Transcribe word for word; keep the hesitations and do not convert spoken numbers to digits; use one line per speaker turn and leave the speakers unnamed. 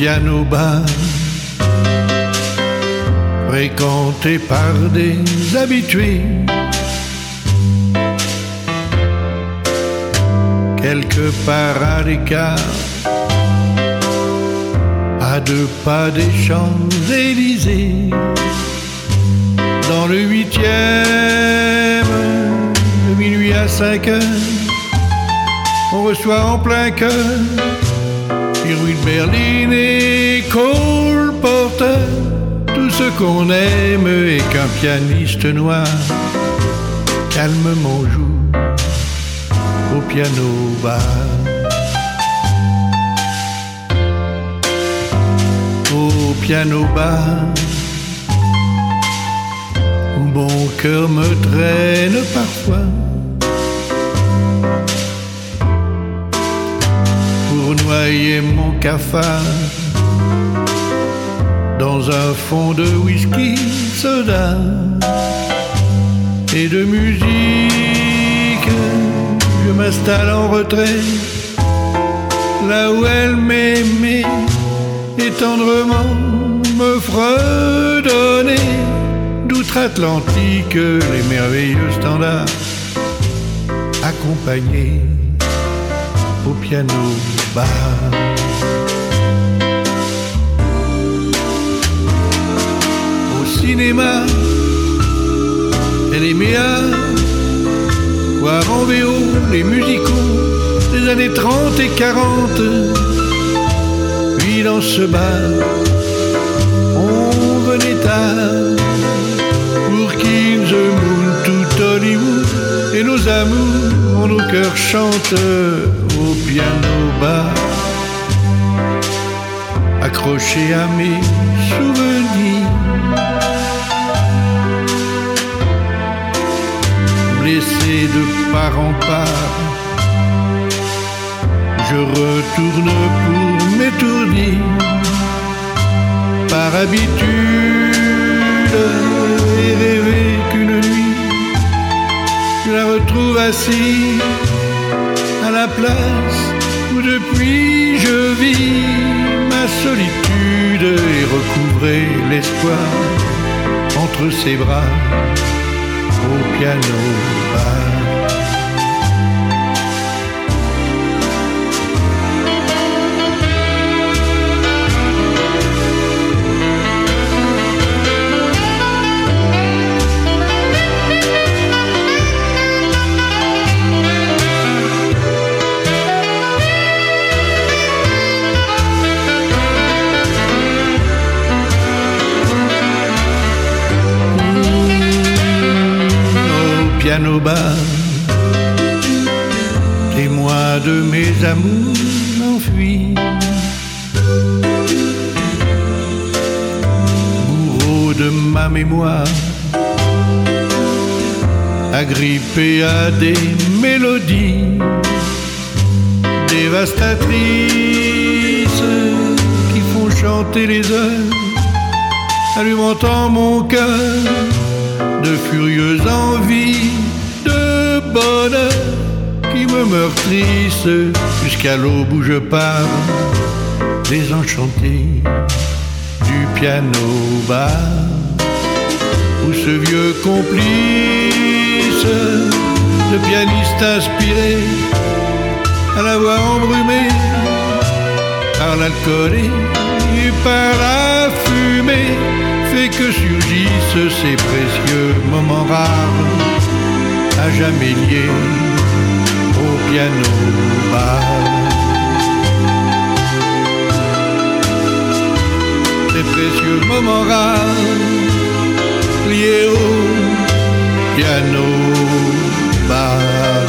piano bar, fréquenté par des habitués. Quelque part à l'écart, à deux pas des Champs-Élysées, dans le huitième, de minuit à cinq heures, on reçoit en plein cœur Irwin Berlin et Cole Porter, tout ce qu'on aime et qu'un pianiste noir calmement joue au piano bar. Au piano bar, où mon cœur me traîne parfois pour noyer mon cafard dans un fond de whisky soda et de musique. Je m'installe en retrait, là où elle m'aimait et tendrement me fredonnait d'outre-Atlantique les merveilleux standards, accompagnés au piano bar. Au cinéma, elle aimait à voir en V O les musicaux des années trente et quarante. Puis dans ce bar, on venait tard pour Kings, The Moon, tout Hollywood, et nos amours, nos cœurs chantent au piano bar, accrochés à mes souvenirs, blessés de part en part. Je retourne pour m'étourdir, par habitude, et rêver qu'une nuit je la retrouve assise à la place où depuis je vis ma solitude et recouvrer l'espoir entre ses bras au piano bar. Piano bar, témoin de mes amours enfuis, bourreau de ma mémoire, agrippé à des mélodies dévastatrices qui font chanter les heures, allumant en mon cœur de furieuses envies de bonheur qui me meurtrissent jusqu'à l'aube où je pars désenchanté du piano bar, où ce vieux complice de pianiste inspiré à la voix embrumée par l'alcool et par la fumée fait que surgissent ces précieux moments rares, à jamais liés au piano bar. Ces précieux moments rares liés au piano bar.